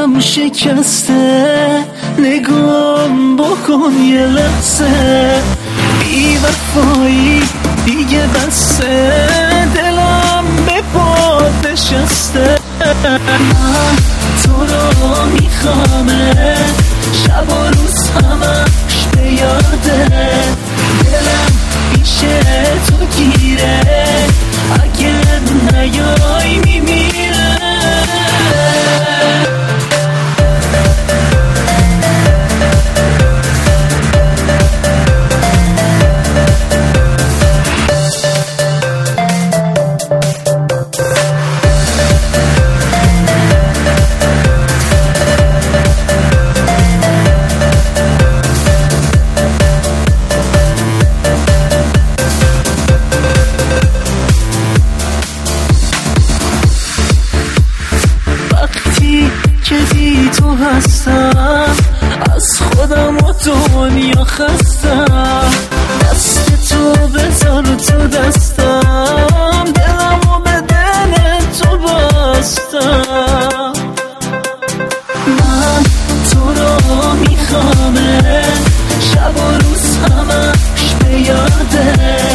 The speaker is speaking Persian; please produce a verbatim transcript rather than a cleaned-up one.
دلم شکسته، نگام بکن یه لحظه، بی وفایی دیگه بسته، دلم به پات نشسته. من تو رو میخوامه، شب و روز همش به یاده، دلم پیش تو گیره، اگه نیای میمیره. که بی تو هستم، از خودم و دنیا خستم، دست تو بذار تو دستم، دلم و به دل تو بستم. من تو رو میخوامه، شب و روز همش به یاده،